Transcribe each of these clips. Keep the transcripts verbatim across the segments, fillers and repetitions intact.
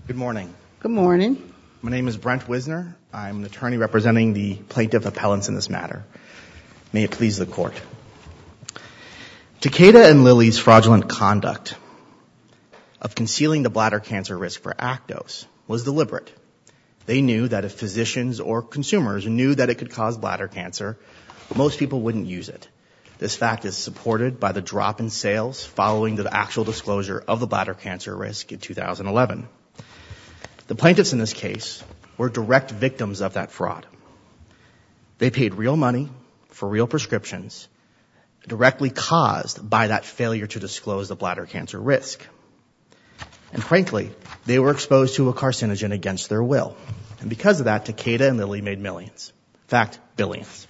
Good morning. Good morning. My name is Brent Wisner. I'm an attorney representing the plaintiff appellants in this matter. May it please the court. Takeda and Lilly's fraudulent conduct of concealing the bladder cancer risk for Actos was deliberate. They knew that if physicians or consumers knew that it could cause bladder cancer, most people wouldn't use it. This fact is supported by the drop in sales following the actual disclosure of the bladder cancer risk in two thousand eleven. The plaintiffs in this case were direct victims of that fraud. They paid real money for real prescriptions directly caused by that failure to disclose the bladder cancer risk. And frankly, they were exposed to a carcinogen against their will. And because of that, Takeda and Lilly made millions. In fact, billions.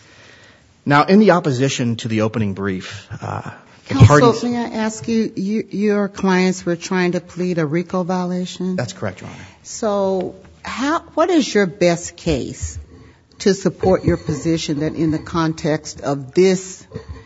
Now, in the opposition to the opening brief, uh, the Counsel, parties... may I ask you, you, your clients were trying to plead a RICO violation? That's correct, Your Honor. So how, what is your best case to support your position that in the context of this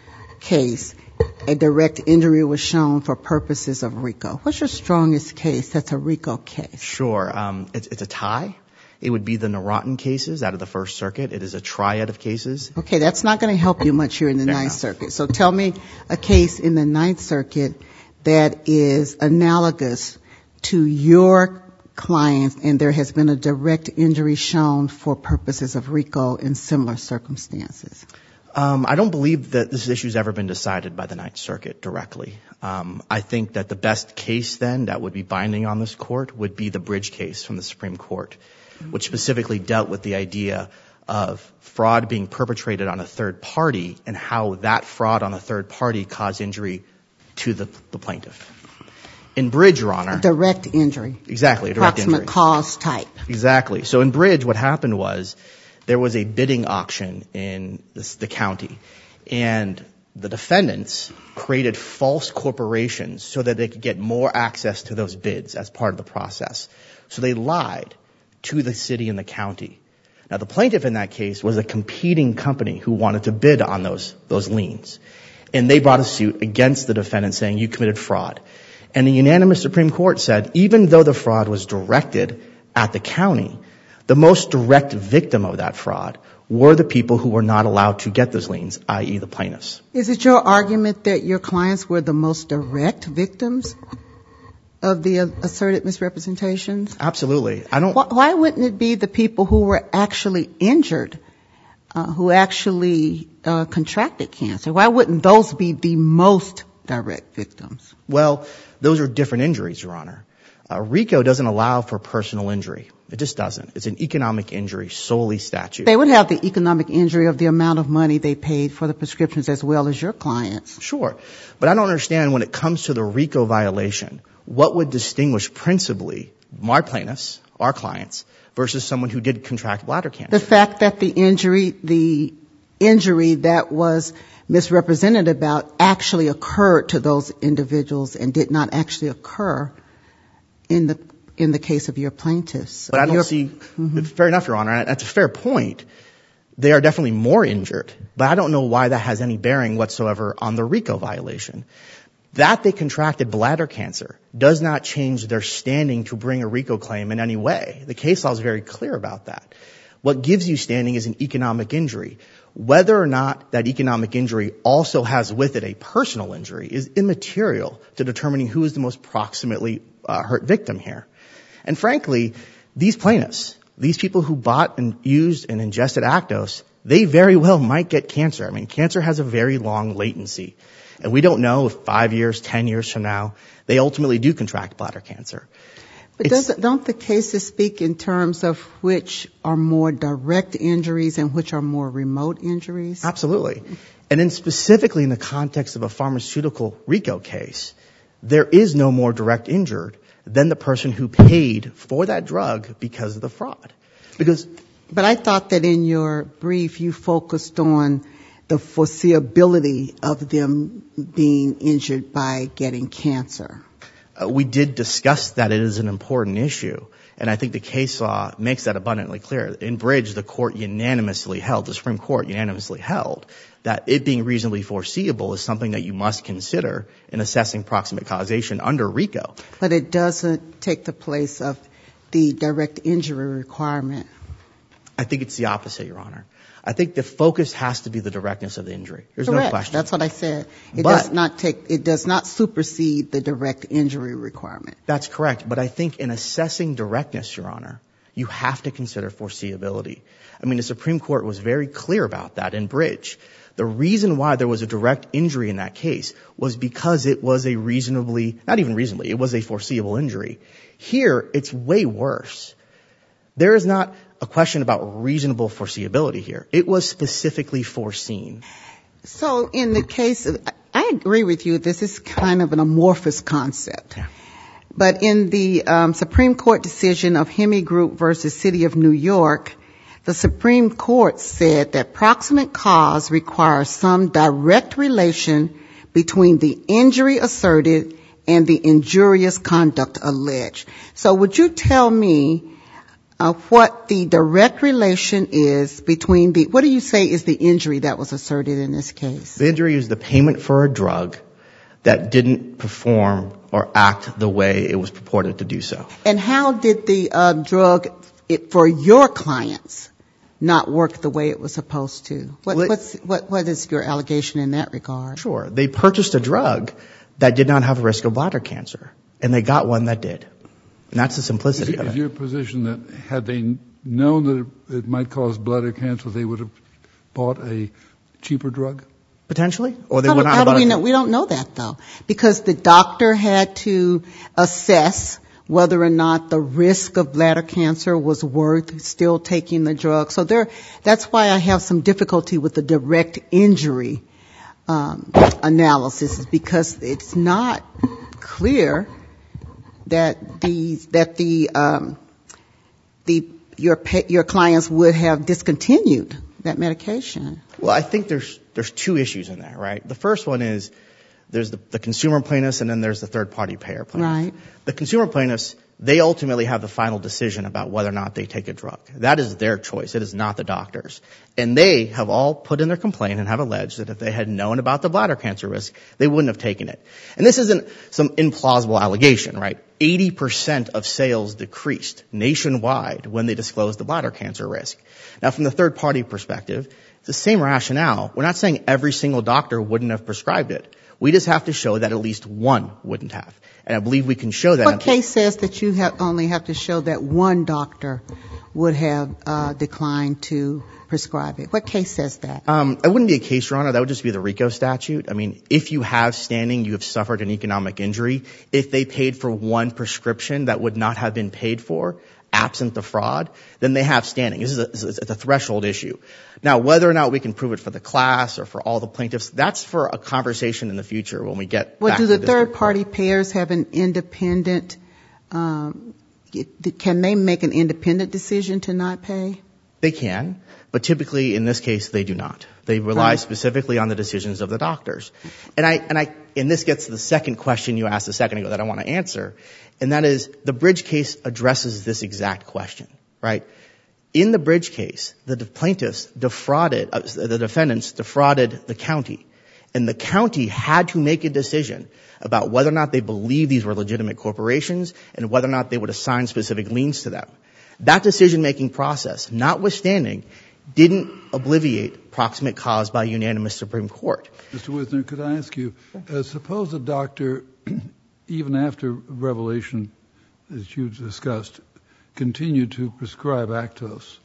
case, a direct injury was shown for purposes of RICO? What's your strongest case that's a RICO case? Sure. Um, it's, it's a tie. It would be the Neurontin cases out of the First Circuit. It is a triad of cases. Okay, that's not going to help you much here in the Fair Ninth enough. Circuit. So tell me a case in the Ninth Circuit that is analogous to your clients and there has been a direct injury shown for purposes of RICO in similar circumstances. Um, I don't believe that this issue has ever been decided by the Ninth Circuit directly. Um, I think that the best case then that would be binding on this court would be the Bridge case from the Supreme Court, which specifically dealt with the idea of fraud being perpetrated on a third party and how that fraud on a third party caused injury to the, the plaintiff. In Bridge, Your Honor... Direct injury. Exactly, a direct Approximate injury. cause type. Exactly. So in Bridge, what happened was there was a bidding auction in this, the county, and the defendants created false corporations so that they could get more access to those bids as part of the process. So they lied to the city and the county. Now, the plaintiff in that case was a competing company who wanted to bid on those, those liens. And they brought a suit against the defendant saying, you committed fraud. And the unanimous Supreme Court said, even though the fraud was directed at the county, the most direct victim of that fraud were the people who were not allowed to get those liens, that is the plaintiffs. Is it your argument that your clients were the most direct victims of the asserted misrepresentations? Absolutely. I don't. Why, why wouldn't it be the people who were actually injured, uh, who actually uh, contracted cancer? Why wouldn't those be the most direct victims? Well, those are different injuries, Your Honor. Uh, RICO doesn't allow for personal injury. It just doesn't. It's an economic injury solely statute. They would have the economic injury of the amount of money they paid for the prescriptions as well as your clients. Sure. But I don't understand when it comes to the RICO violation, what would distinguish principally my plaintiffs, our clients, versus someone who did contract bladder cancer? The fact that the injury, the injury that was misrepresented about actually occurred to those individuals and did not actually occur in the in the case of your plaintiffs. But I don't your, see, mm-hmm. Fair enough, Your Honor, that's a fair point. They are definitely more injured, but I don't know why that has any bearing whatsoever on the RICO violation. That they contracted bladder cancer does not change their standing to bring a RICO claim in any way. The case law is very clear about that. What gives you standing is an economic injury. Whether or not that economic injury also has with it a personal injury is immaterial to determining who is the most proximately uh, hurt victim here. And frankly, these plaintiffs, these people who bought and used and ingested Actos, they very well might get cancer. I mean, cancer has a very long latency. And we don't know if five years, ten years from now, they ultimately do contract bladder cancer. But doesn't, don't the cases speak in terms of which are more direct injuries and which are more remote injuries? Absolutely. And then specifically in the context of a pharmaceutical RICO case, there is no more direct injured than the person who paid for that drug because of the fraud. Because, but I thought that in your brief you focused on the foreseeability of them being injured by getting cancer. Uh, we did discuss that it is an important issue, and I think the case law makes that abundantly clear. In Bridge, the court unanimously held, the Supreme Court unanimously held, that it being reasonably foreseeable is something that you must consider in assessing proximate causation under RICO. But it doesn't take the place of the direct injury requirement. I think it's the opposite, Your Honor. I think the focus has to be the directness of the injury. There's Correct. no question. That's what I said. It But, does not take, it does not supersede the direct injury requirement. That's correct. But I think in assessing directness, Your Honor, you have to consider foreseeability. I mean, the Supreme Court was very clear about that in Bridge. The reason why there was a direct injury in that case was because it was a reasonably, not even reasonably, it was a foreseeable injury. Here, it's way worse. There is not a question about reasonable foreseeability here. It was specifically foreseen. So in the case of, I agree with you, this is kind of an amorphous concept. Yeah. But in the um, Supreme Court decision of Hemi Group versus City of New York, the Supreme Court said that proximate cause requires some direct relation between the injury asserted and the injurious conduct alleged. So would you tell me uh, what the direct relation is between the, what do you say is the injury that was asserted in this case? The injury is the payment for a drug that didn't perform or act the way it was purported to do so. And how did the uh, drug, it, for your clients, not work the way it was supposed to? What, well, it, what's, what, what is your allegation in that regard? Sure. They purchased a drug that did not have a risk of bladder cancer, and they got one that did. And that's the simplicity is, of it. Is your position that had they known that it, it might cause bladder cancer, they would have bought a cheaper drug? Potentially. Or they how would do, not how have do bought we a know? We don't know that, though, because the doctor had to assess whether or not the risk of bladder cancer was worth still taking the drug. So there, that's why I have some difficulty with the direct injury um, analysis, is because it's not clear that the that the um, the your your clients would have discontinued that medication. Well, I think there's there's two issues in there, right? The first one is there's the, the consumer plaintiffs, and then there's the third-party payer plaintiff. Right. The consumer plaintiffs, they ultimately have the final decision about whether or not they take a drug. That is their choice. It is not the doctor's. And they have all put in their complaint and have alleged that if they had known about the bladder cancer risk, they wouldn't have taken it. And this isn't some implausible allegation, right? eighty percent of sales decreased nationwide when they disclosed the bladder cancer risk. Now, from the third-party perspective, it's the same rationale. We're not saying every single doctor wouldn't have prescribed it. We just have to show that at least one wouldn't have. And I believe we can show that. What case says that you have only have to show that one doctor would have uh, declined to prescribe it? What case says that? Um, it wouldn't be a case, Your Honor. That would just be the RICO statute. I mean, if you have standing, you have suffered an economic injury. If they paid for one prescription that would not have been paid for, absent the fraud, then they have standing. This is a, it's a threshold issue. Now, whether or not we can prove it for the class or for all the plaintiffs, that's for a conversation in the future when we get well, back do to the, the third-party payers have an independent, um, can they make an independent decision to not pay? They can, but typically in this case they do not. They rely Right. specifically on the decisions of the doctors. And I, and I, and this gets to the second question you asked a second ago that I want to answer, and that is the Bridge case addresses this exact question, right? In the Bridge case, the plaintiffs defrauded, uh, the defendants defrauded the county, and the county had to make a decision about whether or not they believed these were legitimate corporations and whether or not they would assign specific liens to them. That decision-making process, notwithstanding, didn't obliviate proximate cause by unanimous Supreme Court. Mister Wisner, could I ask you, uh, suppose a doctor, even after revelation, as you discussed, continued to prescribe Actos,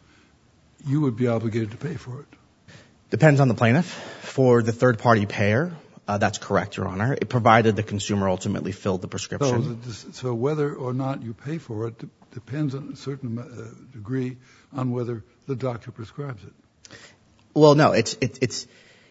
you would be obligated to pay for it? Depends on the plaintiff. For the third-party payer, uh, that's correct, Your Honor. It provided the consumer ultimately filled the prescription. So, so whether or not you pay for it depends on a certain uh, degree on whether the doctor prescribes it. Well, no, it's it's it's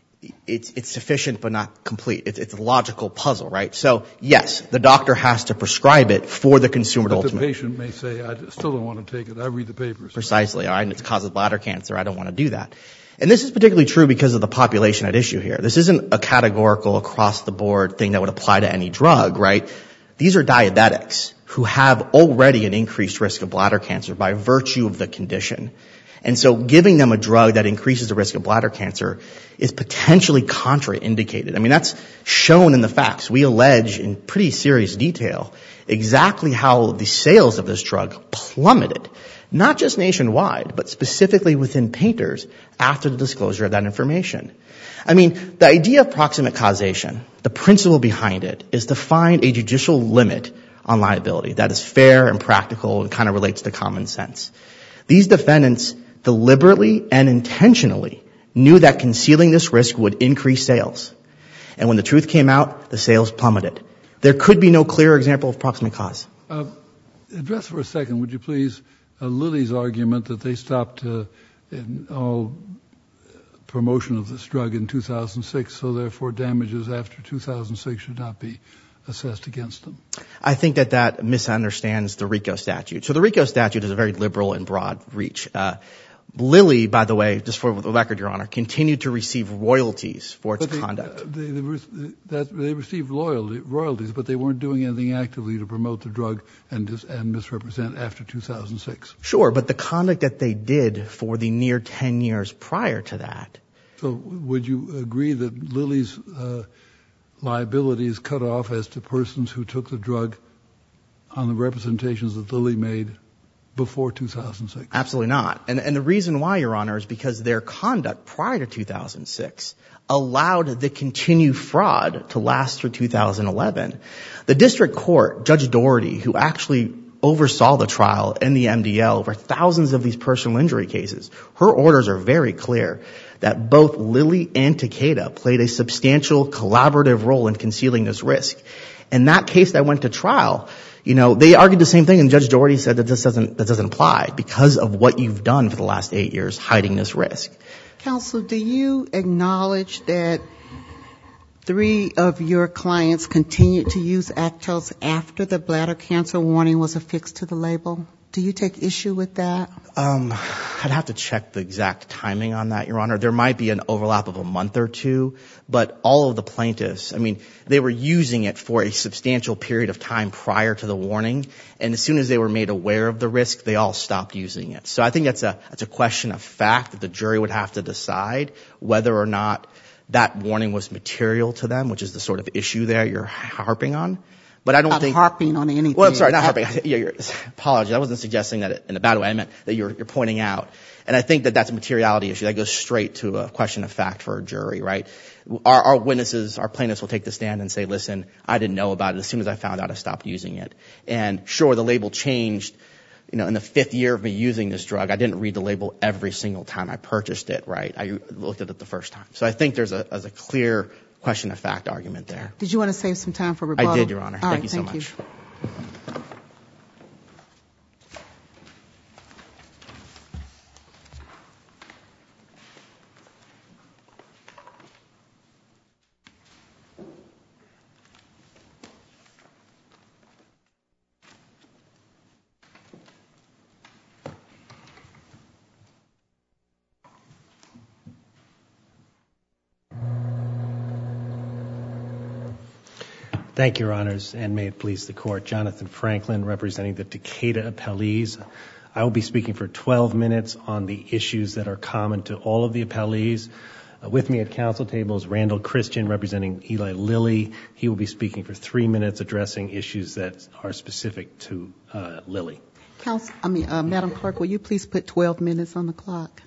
it's, it's sufficient but not complete. It's, it's a logical puzzle, right? So, yes, the doctor has to prescribe it for the consumer to But ultimately. the patient may say, I still don't want to take it. I read the papers. Precisely. All right, it causes bladder cancer. I don't want to do that. And this is particularly true because of the population at issue here. This isn't a categorical across-the-board thing that would apply to any drug, right? These are diabetics who have already an increased risk of bladder cancer by virtue of the condition. And so giving them a drug that increases the risk of bladder cancer is potentially contraindicated. I mean, that's shown in the facts. We allege in pretty serious detail exactly how the sales of this drug plummeted, not just nationwide, but specifically within painters after the disclosure of that information. I mean, the idea of proximate causation, the principle behind it, is to find a judicial limit on liability that is fair and practical and kind of relates to common sense. These defendants deliberately and intentionally knew that concealing this risk would increase sales. And when the truth came out, the sales plummeted. There could be no clearer example of proximate cause. Uh, address for a second, would you please, uh, Lilly's argument that they stopped uh, in all promotion of this drug in two thousand six, so therefore damages after two thousand six should not be assessed against them. I think that that misunderstands the RICO statute. So the RICO statute is a very liberal and broad reach. Uh, Lilly, by the way, just for the record, Your Honor, continued to receive royalties for its but they, conduct. Uh, they, they, re- that, they received loyalty, royalties, but they weren't doing anything actively to promote the drug and, dis- and misrepresent after two thousand six. Sure, but the conduct that they did for the near ten years prior to that. So would you agree that Lilly's uh, liability is cut off as to persons who took the drug on the representations that Lilly made before two thousand six? Absolutely not. And, and the reason why, Your Honor, is because their conduct prior to two thousand six allowed the continued fraud to last through two thousand eleven. The district court, Judge Doherty, who actually oversaw the trial and the M D L over thousands of these personal injury cases, her orders are very clear that both Lilly and Takeda played a substantial collaborative role in concealing this risk. In that case that went to trial, you know, they argued the same thing, and Judge Doherty said that this doesn't, that doesn't apply because of what you've done for the last eight years hiding this risk. Counsel, do you acknowledge that three of your clients continued to use Actos after the bladder cancer warning was affixed to the label? Do you take issue with that? Um, I'd have to check the exact timing on that, Your Honor. There might be an overlap of a month or two, but all of the plaintiffs, I mean, they were using it for a substantial period of time prior to the warning, and as soon as they were made aware of the risk, they all stopped using it. So I think that's a, that's a question of fact that the jury would have to decide whether or not that warning was material to them, which is the sort of issue there you're harping on. But I don't Not think harping on anything. Well, I'm sorry, not harping. Yeah, you're, apologies. I wasn't suggesting that in a bad way. I meant that you're, you're pointing out. And I think that that's a materiality issue that goes straight to a question of fact for a jury, right? Our, our witnesses, our plaintiffs will take the stand and say, listen, I didn't know about it. As soon as I found out, I stopped using it. And sure, the label changed, you know, in the fifth year of me using this drug. I didn't read the label every single time I purchased it, right? I looked at it the first time. So I think there's a, there's a clear question of fact argument there. Did you want to save some time for rebuttal? I did, Your Honor. All Thank right, you so thank much. You. Thank you, Your Honors, and may it please the Court. Jonathan Franklin, representing the Takeda appellees. I will be speaking for twelve minutes on the issues that are common to all of the appellees. Uh, with me at council table is Randall Christian, representing Eli Lilly. He will be speaking for three minutes, addressing issues that are specific to uh, Lilly. Counsel, I mean, uh, Madam Clerk, will you please put twelve minutes on the clock?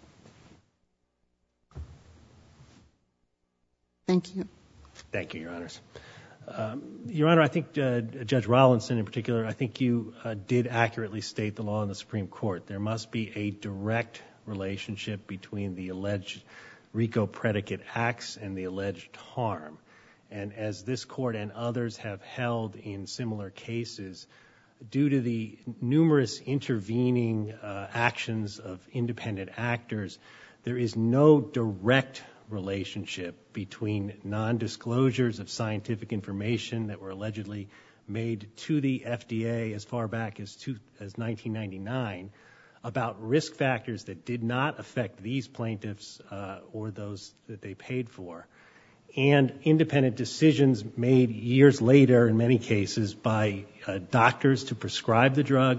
Thank you. Thank you, Your Honors. Um, Your Honor, I think uh, Judge Rawlinson in particular, I think you uh, did accurately state the law in the Supreme Court. There must be a direct relationship between the alleged RICO predicate acts and the alleged harm. And as this Court and others have held in similar cases, due to the numerous intervening uh, actions of independent actors, there is no direct relationship between non-disclosures of scientific information that were allegedly made to the F D A as far back as, two, as nineteen ninety-nine about risk factors that did not affect these plaintiffs uh, or those that they paid for, and independent decisions made years later in many cases by uh, doctors to prescribe the drug,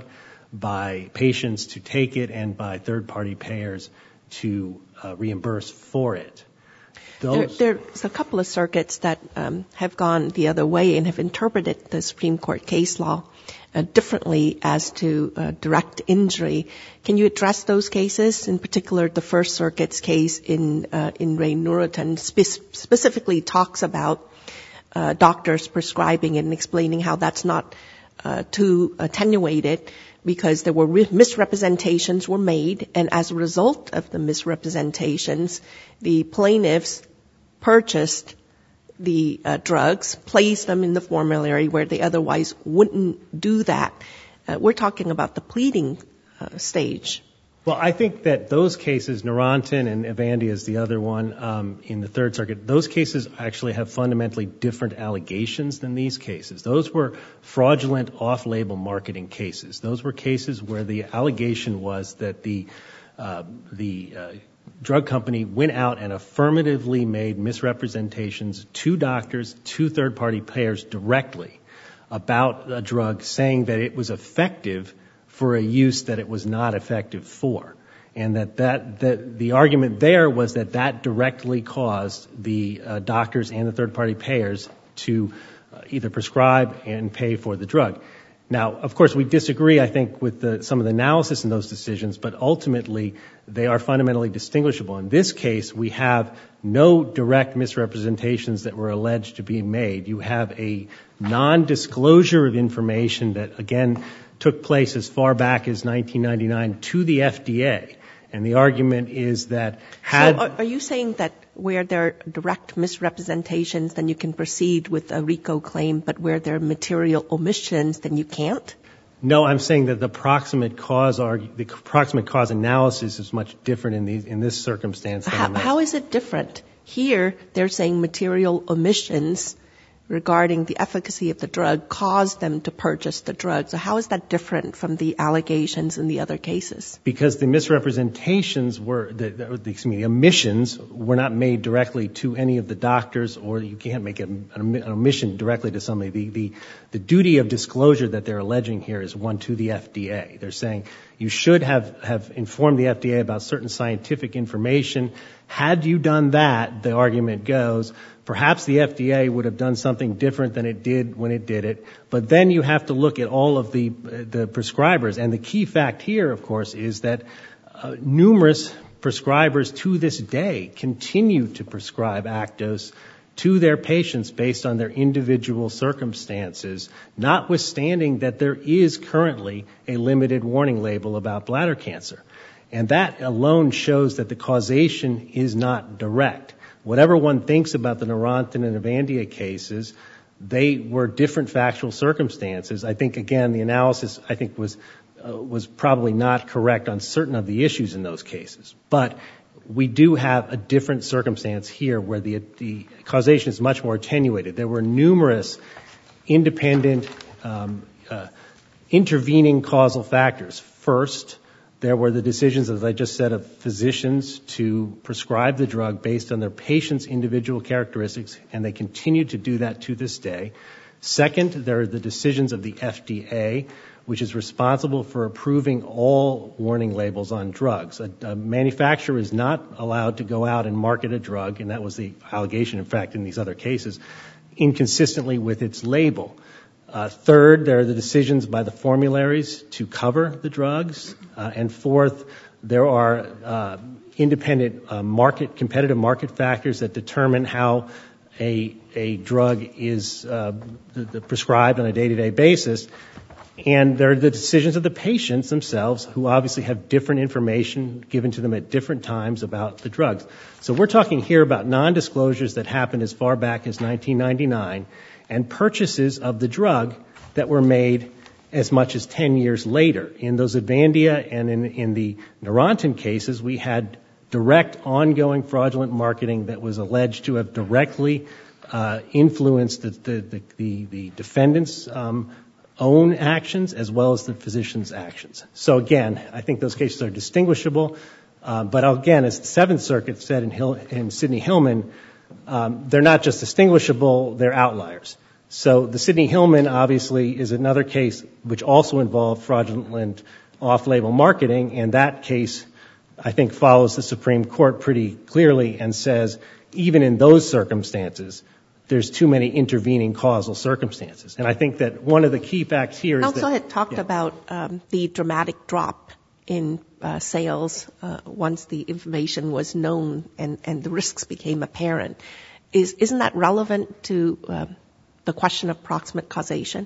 by patients to take it and by third-party payers to uh, reimburse for it. Those there, there's a couple of circuits that um, have gone the other way and have interpreted the Supreme Court case law uh, differently as to uh, direct injury. Can you address those cases? In particular, the First Circuit's case in uh, in Ray Nuritan spe- specifically talks about uh, doctors prescribing it and explaining how that's not uh, too attenuated, because there were re- misrepresentations were made, and as a result of the misrepresentations, the plaintiffs purchased the uh, drugs, placed them in the formulary where they otherwise wouldn't do that. Uh, we're talking about the pleading uh, stage. Well, I think that those cases, Narantan and Avandia is the other one um, in the Third Circuit, those cases actually have fundamentally different allegations than these cases. Those were fraudulent off-label marketing cases. Those were cases where the allegation was that the uh, the uh, drug company went out and affirmatively made misrepresentations to doctors, to third-party payers directly about a drug, saying that it was effective for a use that it was not effective for. And that, that, that the argument there was that that directly caused the uh, doctors and the third-party payers to uh, either prescribe and pay for the drug. Now, of course, we disagree, I think, with the, some of the analysis in those decisions, but ultimately they are fundamentally distinguishable. In this case, we have no direct misrepresentations that were alleged to be made. You have a non-disclosure of information that, again, took place as far back as nineteen ninety-nine to the F D A. And the argument is that had... So are you saying that where there are direct misrepresentations, then you can proceed with a RICO claim, but where there are material omissions, then you can't? No, I'm saying that the proximate cause argue, the proximate cause analysis is much different in these, in this circumstance than how, in this. How is it different? Here, they're saying material omissions regarding the efficacy of the drug caused them to purchase the drug. So how is that different from the allegations in the other cases? Because the misrepresentations were, the, the, excuse me, the omissions were not made directly to any of the doctors, or you can't make an, an omission directly to somebody. The, the, the duty of disclosure that they're alleging here is one to the F D A. They're saying you should have, have informed the F D A about certain scientific information. Had you done that, the argument goes, perhaps the F D A would have done something different than it did when it did it. But then you have to look at all of the the prescribers. And the key fact here, of course, is that uh, numerous prescribers to this day continue to prescribe Actos to their patients based on their individual circumstances, notwithstanding that there is currently a limited warning label about bladder cancer. And that alone shows that the causation is not direct. Whatever one thinks about the Narantan and Avandia cases, they were different factual circumstances. I think, again, the analysis, I think, was uh, was probably not correct on certain of the issues in those cases. But we do have a different circumstance here where the, the causation is much more attenuated. There were numerous independent um, uh, intervening causal factors. First, there were the decisions, as I just said, of physicians to prescribe the drug based on their patient's individual characteristics, and they continue to do that to this day. Second, there are the decisions of the F D A, which is responsible for approving all warning labels on drugs. A, a manufacturer is not allowed to go out and market a drug, and that was the allegation, in fact, in these other cases, inconsistently with its label. Uh, third, there are the decisions by the formularies to cover the drugs. Uh, and fourth, there are uh, independent uh, market, competitive market factors that determine how a, a drug is uh, the, the prescribed on a day-to-day basis. And there are the decisions of the patients themselves, who obviously have different information given to them at different times about the drugs. So we're talking here about non-disclosures that happened as far back as nineteen ninety-nine, and purchases of the drug that were made as much as ten years later. In those Avandia and in, in the Narantan cases, we had direct ongoing fraudulent marketing that was alleged to have directly uh, influenced the, the, the, the, the defendant's um, own actions as well as the physician's actions. So again, I think those cases are distinguishable. Uh, but again, as the Seventh Circuit said in, Hill, in Sidney Hillman, um, they're not just distinguishable, they're outliers. So the Sidney Hillman obviously is another case which also involved fraudulent off-label marketing, and that case, I think, follows the Supreme Court pretty clearly and says, even in those circumstances, there's too many intervening causal circumstances. And I think that one of the key facts here is Counsel that... had talked yeah. about um, the dramatic drop in uh, sales uh, once the information was known and, and the risks became apparent. Is, isn't that relevant to uh, the question of proximate causation?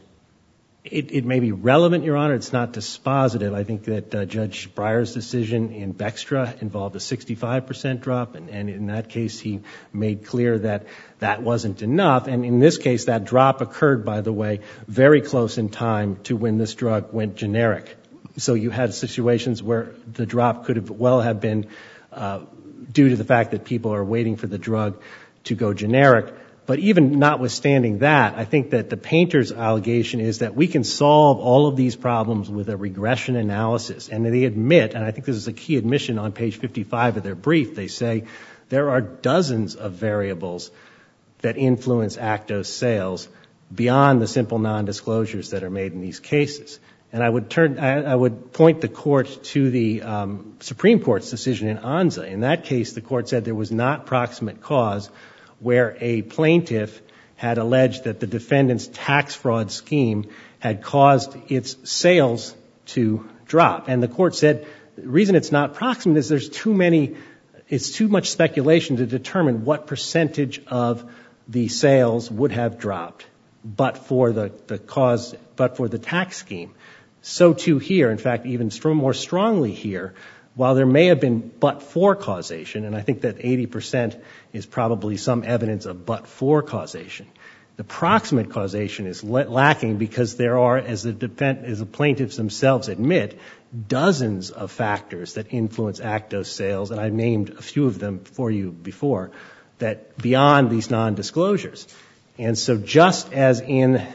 It, it may be relevant, Your Honor. It's not dispositive. I think that uh, Judge Breyer's decision in Bextra involved a sixty-five percent drop, and, and in that case he made clear that that wasn't enough. And in this case, that drop occurred, by the way, very close in time to when this drug went generic. So you had situations where the drop could have well have been uh, due to the fact that people are waiting for the drug to go generic. But even notwithstanding that, I think that the painter's allegation is that we can solve all of these problems with a regression analysis. And they admit, and I think this is a key admission on page fifty-five of their brief, they say there are dozens of variables that influence Actos sales beyond the simple nondisclosures that are made in these cases. And I would turn, I, I would point the court to the um, Supreme Court's decision in Anza. In that case, the court said there was not proximate cause where a plaintiff had alleged that the defendant's tax fraud scheme had caused its sales to drop. And the court said the reason it's not proximate is there's too many, it's too much speculation to determine what percentage of the sales would have dropped but for the, the cause, but for the tax scheme. So too here, in fact, even more strongly here, while there may have been but-for causation, and I think that eighty percent is probably some evidence of but-for causation, the proximate causation is lacking because there are, as the, defend, as the plaintiffs themselves admit, dozens of factors that influence Actos sales, and I've named a few of them for you before, that beyond these nondisclosures. And so just as in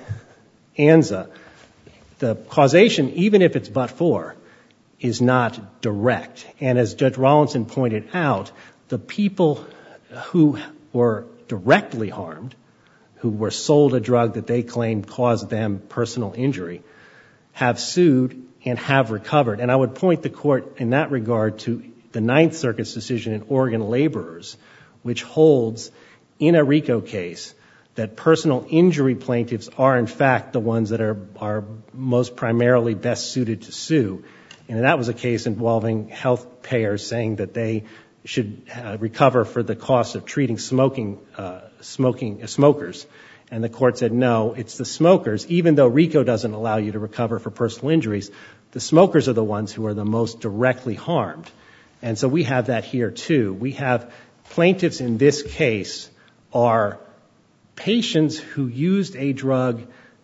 Anza, the causation, even if it's but-for, is not direct. And as Judge Rawlinson pointed out, the people who were directly harmed, who were sold a drug that they claimed caused them personal injury, have sued and have recovered. And I would point the court in that regard to the Ninth Circuit's decision in Oregon Laborers, which holds in a RICO case that personal injury plaintiffs are in fact the ones that are, are most primarily best suited to sue. And that was a case involving health payers saying that they should uh, recover for the cost of treating smoking, uh, smoking uh, smokers. And the court said, no, it's the smokers. Even though RICO doesn't allow you to recover for personal injuries, the smokers are the ones who are the most directly harmed. And so we have that here too. We have plaintiffs in this case are patients who used a drug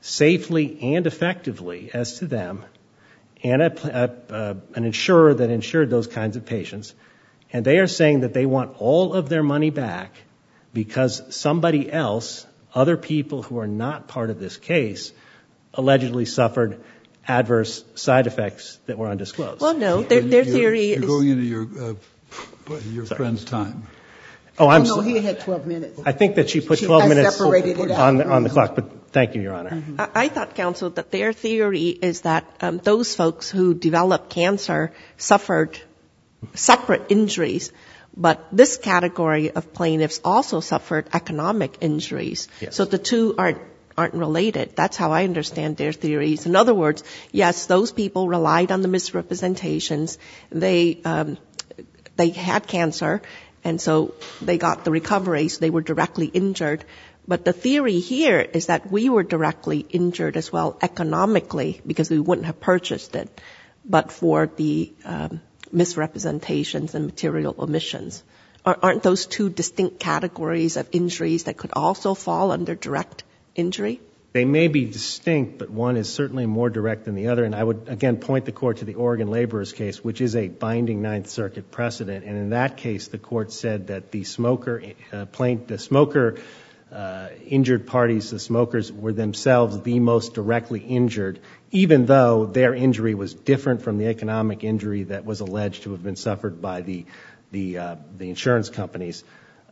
safely and effectively as to them, and a, a, a, an insurer that insured those kinds of patients. And they are saying that they want all of their money back because somebody else, other people who are not part of this case, allegedly suffered adverse side effects that were undisclosed. Well, no, their, their you're, theory you're is... You're going into your, uh, your friend's time. Oh, I'm oh, no, he had twelve minutes. I think that she put She- twelve I minutes separated it out. on the, on the clock, but thank you, Your Honor. Mm-hmm. I, I thought, counsel, that their theory is that um, those folks who developed cancer suffered separate injuries, but this category of plaintiffs also suffered economic injuries. Yes. So the two aren't aren't related. That's how I understand their theories. In other words, yes, those people relied on the misrepresentations. They um, they had cancer, and so they got the recovery, so they were directly injured. But the theory here is that we were directly injured as well economically because we wouldn't have purchased it, but for the um, misrepresentations and material omissions. Aren't those two distinct categories of injuries that could also fall under direct injury? They may be distinct, but one is certainly more direct than the other. And I would, again, point the court to the Oregon Laborers case, which is a binding Ninth Circuit precedent. And in that case, the court said that the smoker, uh, plaint, the smoker uh, injured parties, the smokers, were themselves the most directly injured, even though their injury was different from the economic injury that was alleged to have been suffered by the the, uh, the insurance companies.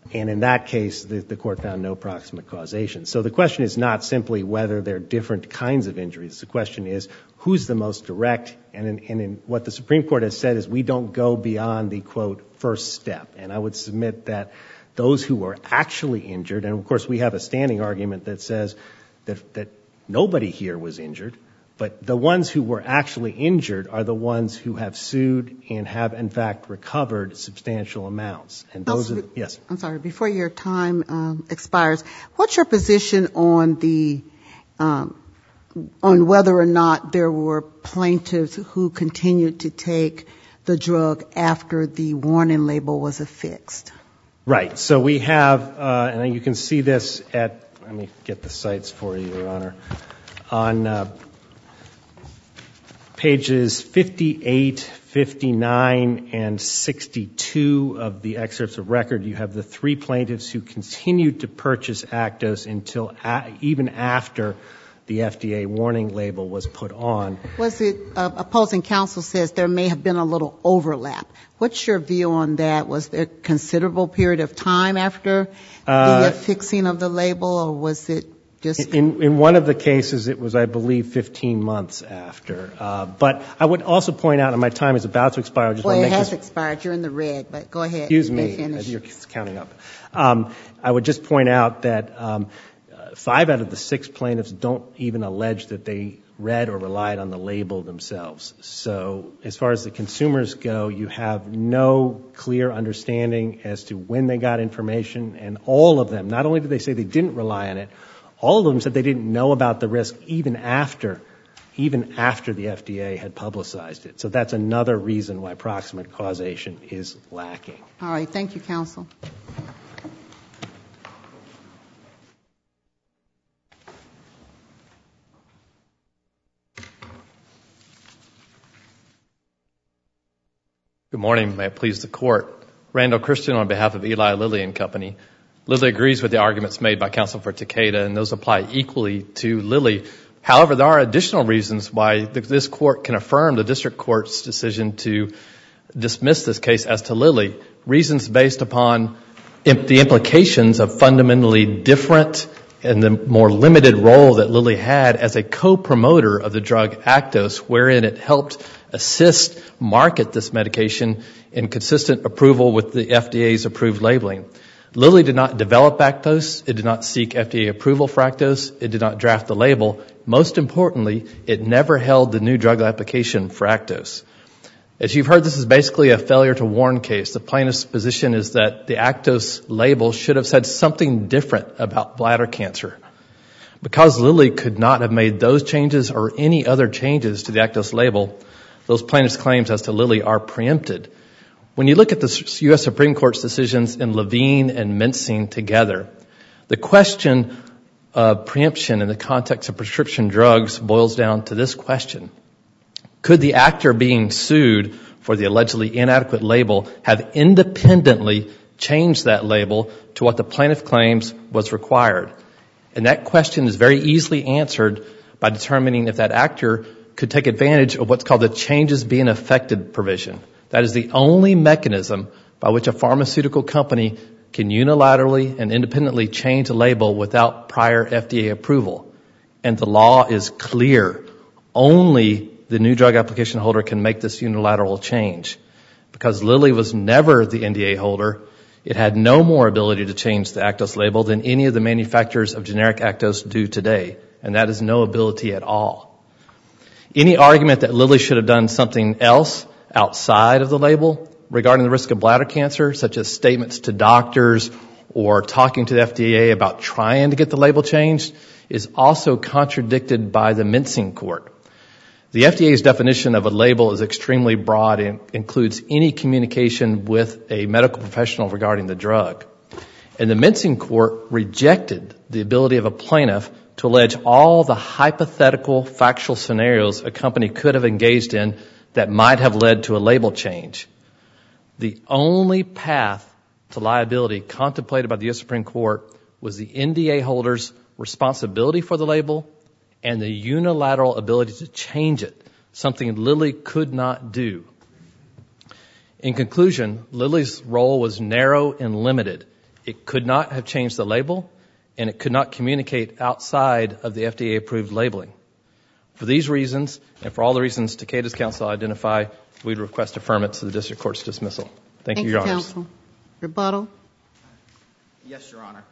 and in that case, the, the court found no proximate causation. So the question is not simply whether there are different kinds of injuries. The question is who's the most direct, and in, and in what the Supreme Court has said is we don't go beyond the, quote, first step. And I would submit that those who were actually injured, and of course we have a standing argument that says that, that nobody here was injured, but the ones who were actually injured are the ones who have sued and have, in fact, recovered substantial amounts. And those are, yes. I'm sorry, before your time um, expires, what's your position on the, um, on whether or not there were plaintiffs who continued to take the drug after the warning label was affixed? Right. So we have, uh, and you can see this at, let me get the cites for you, Your Honor, on uh, pages fifty-eight, fifty-nine, and sixty-two of the excerpts of record. You have the three plaintiffs who continued to purchase Actos until a- even after the F D A warning label was put on. Was it, uh, opposing counsel says there may have been a little overlap. What's your view on that? Was there a considerable period of time after Uh, the affixing of the label, or was it just... In, in one of the cases, it was, I believe, fifteen months after. Uh, but I would also point out, and my time is about to expire, I just Well, want it to make has this... expired. You're in the red, but go ahead. Excuse me, Finish. you're counting up. Um, I would just point out that um, five out of the six plaintiffs don't even allege that they read or relied on the label themselves. So as far as the consumers go, you have no clear understanding as to when they got information, and all of them, not only did they say they didn't rely on it, all of them said they didn't know about the risk even after, even after the F D A had publicized it. So that's another reason why proximate causation is lacking. All right. Thank you, counsel. Good morning. May it please the Court. Randall Christian on behalf of Eli Lilly and Company. Lilly agrees with the arguments made by counsel for Takeda, and those apply equally to Lilly. However, there are additional reasons why this Court can affirm the District Court's decision to dismiss this case as to Lilly, reasons based upon imp- the implications of fundamentally different and the more limited role that Lilly had as a co-promoter of the drug Actos, wherein it helped assist market this medication in consistent approval with the F D A's approved labeling. Lilly did not develop Actos. It did not seek F D A approval for Actos. It did not draft the label. Most importantly, it never held the new drug application for Actos. As you've heard, this is basically a failure to warn case. The plaintiff's position is that the Actos label should have said something different about bladder cancer. Because Lilly could not have made those changes or any other changes to the Actos label, those plaintiffs' claims as to Lilly are preempted. When you look at the U S Supreme Court's decisions in Levine and Mincing together, the question of preemption in the context of prescription drugs boils down to this question. Could the actor being sued for the allegedly inadequate label have independently changed that label to what the plaintiff claims was required? And that question is very easily answered by determining if that actor could take advantage of what's called the changes being affected provision. That is the only mechanism by which a pharmaceutical company can unilaterally and independently change a label without prior F D A approval. And the law is clear. Only the new drug application holder can make this unilateral change. Because Lilly was never the N D A holder, it had no more ability to change the Actos label than any of the manufacturers of generic Actos do today. And that is no ability at all. Any argument that Lilly should have done something else outside of the label regarding the risk of bladder cancer, such as statements to doctors or talking to the F D A about trying to get the label changed, is also contradicted by the Mincing Court. The F D A's definition of a label is extremely broad and includes any communication with a medical professional regarding the drug. And the Mincing Court rejected the ability of a plaintiff to allege all the hypothetical factual scenarios a company could have engaged in that might have led to a label change. The only path to liability contemplated by the U S Supreme Court was the N D A holder's responsibility for the label and the unilateral ability to change it, something Lilly could not do. In conclusion, Lilly's role was narrow and limited. It could not have changed the label, and it could not communicate outside of the F D A-approved labeling. For these reasons, and for all the reasons Takeda's counsel identify, we'd request affirmance of the district court's dismissal. Thank, Thank you, Your you, Honors. counsel. Rebuttal. Yes, Your Honor.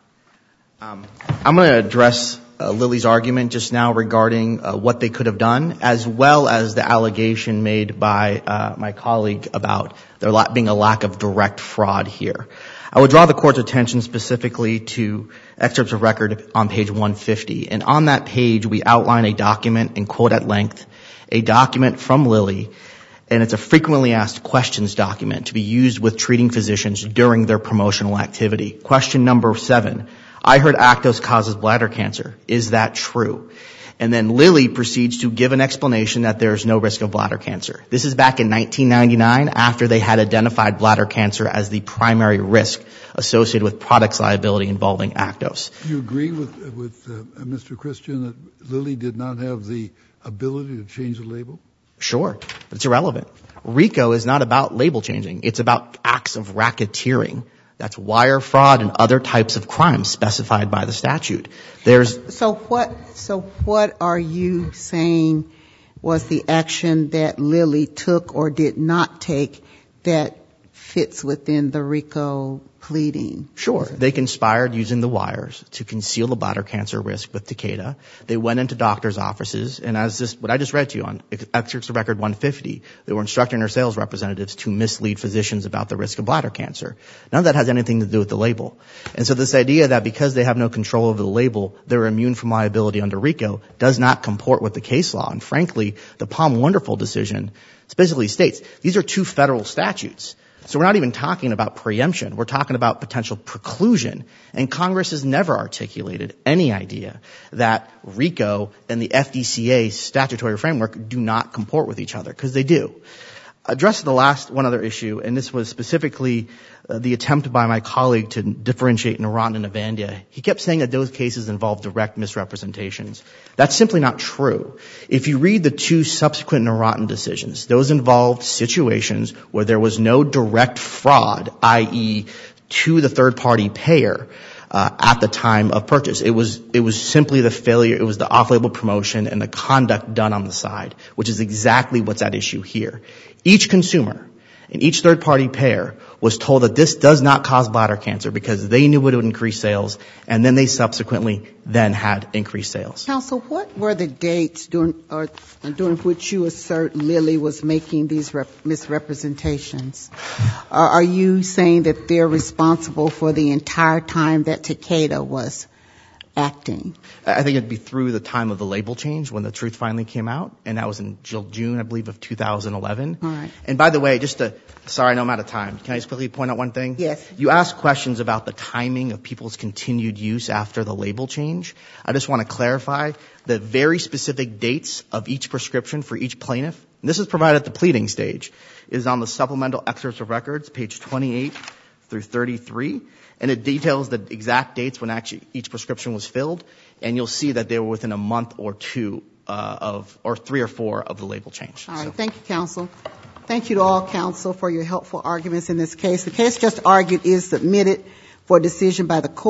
Um, I'm going to address uh, Lily's argument just now regarding uh, what they could have done, as well as the allegation made by uh, my colleague about there la- being a lack of direct fraud here. I would draw the court's attention specifically to excerpts of record on page one fifty. And on that page, we outline a document and quote at length, a document from Lilly, and it's a frequently asked questions document to be used with treating physicians during their promotional activity. Question number seven, I heard Actos causes bladder cancer. Is that true? And then Lilly proceeds to give an explanation that there's no risk of bladder cancer. This is back in nineteen ninety-nine, after they had identified bladder cancer as the primary risk associated with products liability involving Actos. Do you agree with, with uh, Mister Christian that Lilly did not have the ability to change the label? Sure, but it's irrelevant. RICO is not about label changing. It's about acts of racketeering. That's wire fraud and other types of crimes specified by the statute. There's So what, so what are you saying was the action that Lilly took or did not take that fits within the RICO pleading? Sure. They conspired using the wires to conceal the bladder cancer risk with Takeda. They went into doctors' offices, and as this, what I just read to you on excerpts of record one fifty, they were instructing their sales representatives to mislead physicians about the risk of bladder cancer. None of that has anything to do with the label. And so this idea that because they have no control over the label, they're immune from liability under RICO does not comport with the case law. And frankly, the Palm Wonderful decision specifically states these are two federal statutes. So we're not even talking about preemption. We're talking about potential preclusion. And Congress has never articulated any idea that RICO and the F D C A statutory framework do not comport with each other, because they do. Address the last one other issue, and this was specifically uh, the attempt by my colleague to differentiate Narantan and Avandia. He kept saying that those cases involve direct misrepresentations. That's simply not true. If you read the two subsequent Narantan decisions, those involved situations where there was no direct fraud, that is to the third-party payer, Uh, at the time of purchase. It was, it was simply the failure, it was the off-label promotion and the conduct done on the side, which is exactly what's at issue here. Each consumer and each third-party payer was told that this does not cause bladder cancer because they knew it would increase sales, and then they subsequently then had increased sales. Counsel, what were the dates during, or, during which you assert Lilly was making these rep- misrepresentations? Or are you saying that they're responsible for the entire time that Takeda was acting? I think it'd be through the time of the label change when the truth finally came out, and that was in June, I believe, of two thousand eleven. All right. And by the way, just to, sorry, I know I'm out of time. Can I just quickly point out one thing? Yes. You asked questions about the timing of people's continued use after the label change. I just want to clarify the very specific dates of each prescription for each plaintiff. And this is provided at the pleading stage, is on the supplemental excerpts of records, page twenty-eight through thirty-three. And it details the exact dates when actually each prescription was filled, and you'll see that they were within a month or two uh, of, or three or four of the label change. All right. So. Thank you, counsel. Thank you to all counsel for your helpful arguments in this case. The case just argued is submitted for decision by the court.